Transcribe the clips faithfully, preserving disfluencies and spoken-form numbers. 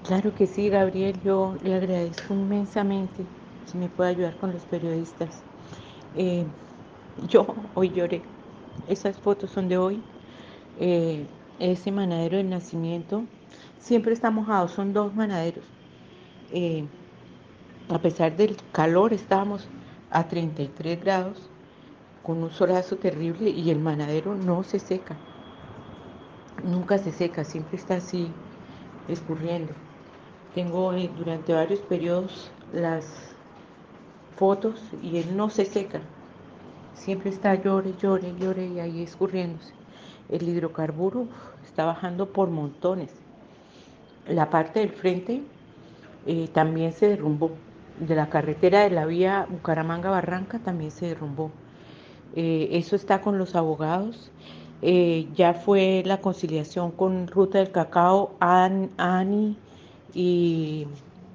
Claro que sí, Gabriel, yo le agradezco inmensamente si me puede ayudar con los periodistas. Eh, yo hoy lloré, esas fotos son de hoy. Eh, ese manadero del nacimiento siempre está mojado, son dos manaderos. Eh, a pesar del calor, estábamos a treinta y tres grados con un solazo terrible y el manadero no se seca, nunca se seca, siempre está así escurriendo. Tengo eh, durante varios periodos las fotos y él no se seca. Siempre está llore, llore, llore y ahí escurriéndose. El hidrocarburo uf, está bajando por montones. La parte del frente eh, también se derrumbó. De la carretera de la vía Bucaramanga-Barranca también se derrumbó. Eh, eso está con los abogados. Eh, ya fue la conciliación con Ruta del Cacao, An, ANI y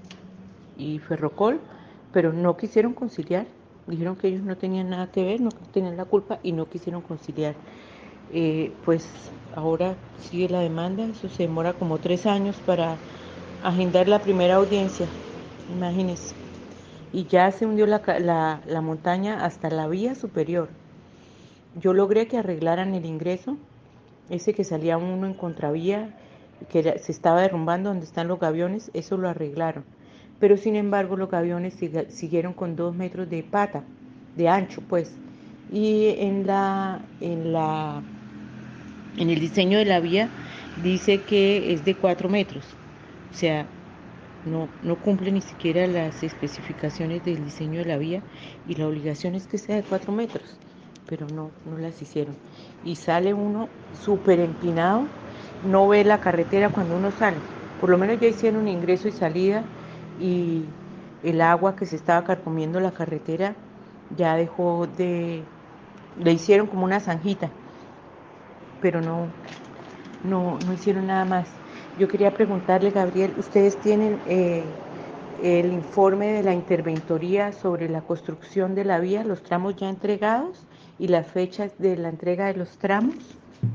y Ferrocol, pero no quisieron conciliar. Dijeron que ellos no tenían nada que ver, no tenían la culpa y no quisieron conciliar. Eh, pues ahora sigue la demanda, eso se demora como tres años para agendar la primera audiencia, imagínense. Y ya se hundió la, la, la montaña hasta la vía superior. Yo logré que arreglaran el ingreso, ese que salía uno en contravía, que era- se estaba derrumbando donde están los gaviones, eso lo arreglaron. Pero sin embargo los gaviones siga- siguieron con dos metros de pata, de ancho pues. Y en la, en la, en el diseño de la vía dice que es de cuatro metros. O sea, no, no cumple ni siquiera las especificaciones del diseño de la vía y la obligación es que sea de cuatro metros, pero no, no las hicieron. Y sale uno súper empinado, no ve la carretera cuando uno sale. Por lo menos ya hicieron ingreso y salida y el agua que se estaba carcomiendo la carretera ya dejó de, le hicieron como una zanjita, pero no, no, no hicieron nada más. Yo quería preguntarle, Gabriel, ¿ustedes tienen eh, el informe de la interventoría sobre la construcción de la vía, los tramos ya entregados y las fechas de la entrega de los tramos?